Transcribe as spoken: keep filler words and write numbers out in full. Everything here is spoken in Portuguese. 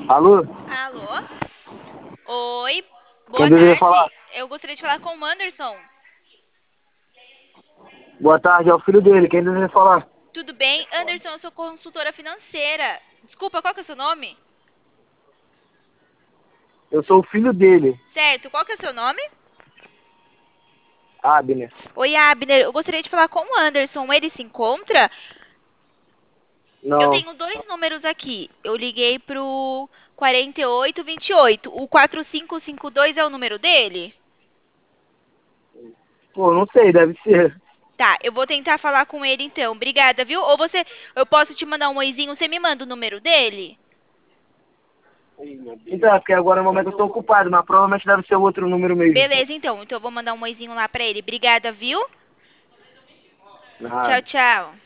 Alô? Alô? Oi, Quem boa deveria falar? tarde. Eu gostaria de falar com o Anderson. Boa tarde, é o filho dele. Quem deveria falar? Tudo bem? Anderson, eu sou consultora financeira. Desculpa, qual que é o seu nome? Eu sou o filho dele, Certo, qual que é o seu nome? Abner. Oi, Abner. Eu gostaria de falar com o Anderson. Ele se encontra? Eu Não. tenho dois números aqui. Eu liguei pro quarenta e oito vinte e oito. O quatro cinco cinco dois é o número dele? Pô, não sei, deve ser. Tá, eu vou tentar falar com ele então. Obrigada, viu? Ou você, eu posso te mandar um oizinho, você me manda o número dele? Então, é porque agora no momento eu tô ocupado, mas provavelmente deve ser o outro número mesmo. Beleza, então. Então eu vou mandar um oizinho lá pra ele. Obrigada, viu? Ah, Tchau, tchau.